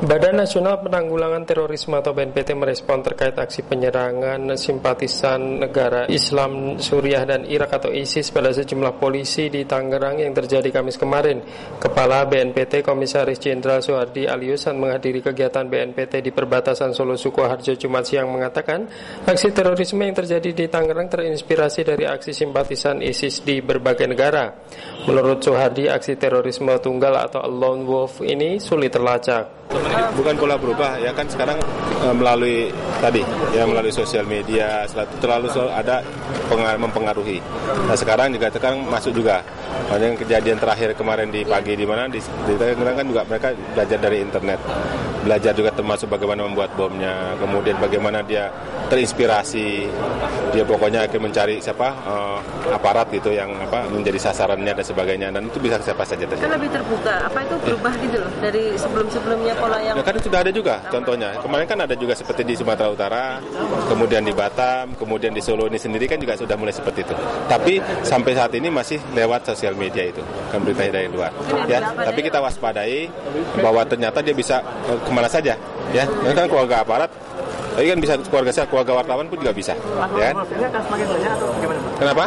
Badan Nasional Penanggulangan Terorisme atau BNPT merespon terkait aksi penyerangan simpatisan negara Islam Suriah dan Irak atau ISIS pada sejumlah polisi di Tangerang yang terjadi Kamis kemarin. Kepala BNPT Komisaris Jenderal Soehardi Aliusan menghadiri kegiatan BNPT di perbatasan Solo Sukoharjo Jumat siang mengatakan aksi terorisme yang terjadi di Tangerang terinspirasi dari aksi simpatisan ISIS di berbagai negara. Menurut Soehardi, aksi terorisme tunggal atau lone wolf ini sulit terlacak. Bukan pola berubah ya kan sekarang melalui sosial media terlalu ada mempengaruhi. Nah sekarang juga masuk juga. Makanya kejadian terakhir kemarin di pagi di Tangerang kan juga mereka belajar dari internet, belajar juga termasuk bagaimana membuat bomnya, kemudian bagaimana dia terinspirasi, dia pokoknya akan mencari aparat gitu yang menjadi sasarannya dan sebagainya, dan itu bisa siapa saja terjadi. Kan lebih terbuka, itu berubah gitu loh dari sebelumnya pola yang. Ya kan sudah ada juga contohnya. Kemarin kan ada juga seperti di Sumatera Utara, kemudian di Batam, kemudian di Solo ini sendiri kan juga sudah mulai seperti itu. Tapi sampai saat ini masih lewat sosial media itu, kan berita dari luar. Ya, tapi kita waspadai bahwa ternyata dia bisa kemana saja. Ya, ini kan keluarga aparat. Tapi kan bisa keluarga wartawan pun juga bisa, ya. Kenapa?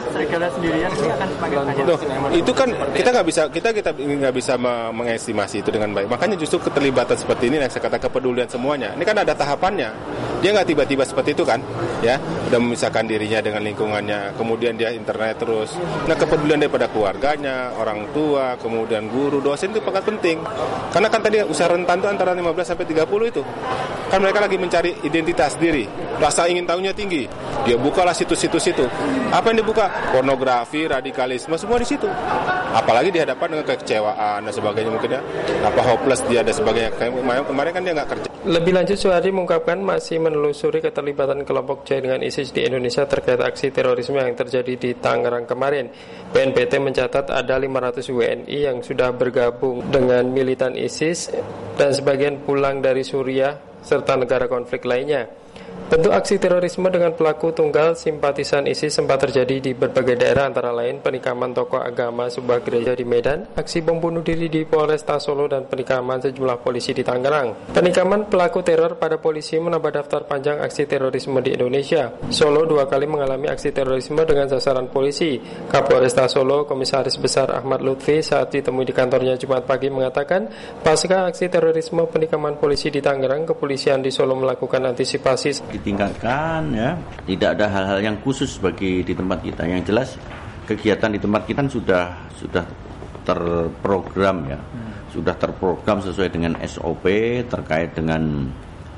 Itu kan kita nggak bisa mengestimasi itu dengan baik. Makanya justru keterlibatan seperti ini yang saya kata kepedulian semuanya. Ini kan ada tahapannya. Dia nggak tiba-tiba seperti itu kan, ya. Udah memisahkan dirinya dengan lingkungannya, kemudian dia internet terus. Nah kepedulian daripada keluarganya, orang tua, kemudian guru, dosen itu sangat penting. Karena kan tadi usia rentan itu antara 15 sampai 30 itu. Kan mereka lagi mencari identitas diri, rasa ingin tahunya tinggi. Dia bukalah situs-situs itu. Apa yang dibuka? Pornografi, radikalisme, semua di situ. Apalagi dihadapkan dengan kekecewaan dan sebagainya mungkin ya. Hopeless dia dan sebagainya. Kemarin kan dia nggak kerja. Lebih lanjut, Soehardi mengungkapkan masih menelusuri keterlibatan kelompok Jai dengan ISIS di Indonesia terkait aksi terorisme yang terjadi di Tangerang kemarin. BNPT mencatat ada 500 WNI yang sudah bergabung dengan militan ISIS dan sebagian pulang dari Suriah serta negara konflik lainnya. Bentuk aksi terorisme dengan pelaku tunggal simpatisan ISIS sempat terjadi di berbagai daerah, antara lain penikaman tokoh agama sebuah gereja di Medan, aksi bom bunuh diri di Polresta Solo, dan penikaman sejumlah polisi di Tangerang. Penikaman pelaku teror pada polisi menambah daftar panjang aksi terorisme di Indonesia. Solo 2 kali mengalami aksi terorisme dengan sasaran polisi. Kapolresta Solo, Komisaris Besar Ahmad Lutfi, saat ditemui di kantornya Jumat pagi mengatakan, pasca aksi terorisme penikaman polisi di Tangerang, kepolisian di Solo melakukan antisipasi ditingkatkan, ya. Tidak ada hal-hal yang khusus bagi di tempat kita. Yang jelas kegiatan di tempat kita sudah terprogram, ya. Sudah terprogram sesuai dengan SOP terkait dengan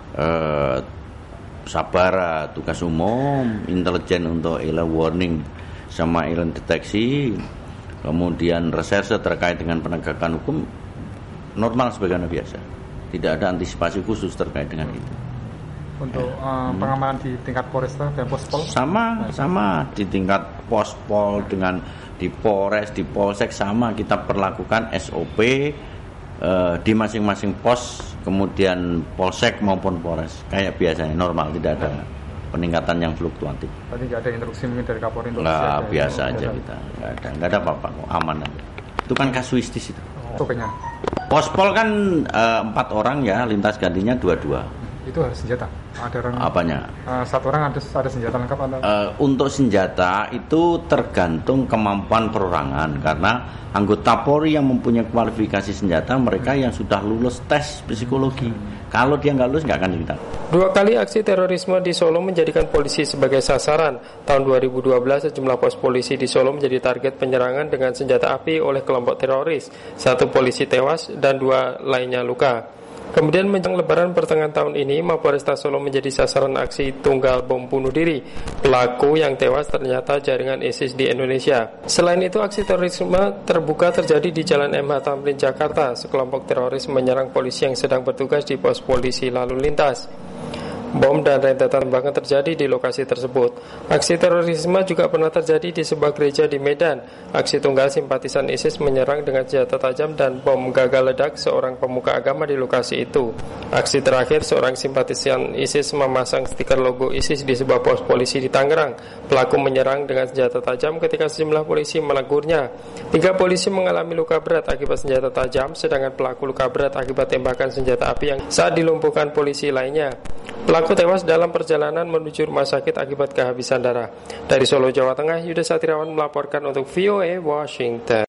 sabara tugas umum, intelijen untuk early warning sama early deteksi, kemudian reserse terkait dengan penegakan hukum, normal sebagaimana biasa. Tidak ada antisipasi khusus terkait dengan itu. Untuk pengamanan di tingkat Polresta dan Pospol? Sama di tingkat Pospol dengan di Polres, di Polsek sama kita perlakukan SOP di masing-masing pos, kemudian Polsek maupun Polres kayak biasanya, normal, tidak ada peningkatan yang fluktuatif. Tadi nggak ada instruksi mungkin dari Kapolri? Nggak, biasa aja kita, nggak ada apa-apa, aman aja. Itu kan kasuistis itu. Topengnya? Pospol kan 4 orang ya, lintas gantinya 2-2. Itu harus senjata? Ada orang, apanya? 1 orang ada senjata lengkap atau? Untuk senjata itu tergantung kemampuan perorangan, karena anggota Polri yang mempunyai kualifikasi senjata mereka yang sudah lulus tes psikologi. Kalau dia nggak lulus nggak akan kita. 2 kali aksi terorisme di Solo menjadikan polisi sebagai sasaran. Tahun 2012 sejumlah pos polisi di Solo menjadi target penyerangan dengan senjata api oleh kelompok teroris. 1 polisi tewas dan 2 lainnya luka. Kemudian menjelang Lebaran pertengahan tahun ini, Mapolresta Solo menjadi sasaran aksi tunggal bom bunuh diri. Pelaku yang tewas ternyata jaringan ISIS di Indonesia. Selain itu, aksi terorisme terbuka terjadi di Jalan MH Tamrin, Jakarta. Sekelompok teroris menyerang polisi yang sedang bertugas di pos polisi lalu lintas. Bom dan rentetan tembakan terjadi di lokasi tersebut. Aksi terorisme juga pernah terjadi di sebuah gereja di Medan. Aksi tunggal simpatisan ISIS menyerang dengan senjata tajam dan bom gagal ledak seorang pemuka agama di lokasi itu. Aksi terakhir, seorang simpatisan ISIS memasang stiker logo ISIS di sebuah pos polisi di Tangerang. Pelaku menyerang dengan senjata tajam ketika sejumlah polisi menegurnya. 3 polisi mengalami luka berat akibat senjata tajam, sedangkan pelaku luka berat akibat tembakan senjata api yang saat dilumpuhkan polisi lainnya. Pelaku tewas dalam perjalanan menuju rumah sakit akibat kehabisan darah. Dari Solo, Jawa Tengah, Yuda Satriawan melaporkan untuk VOA Washington.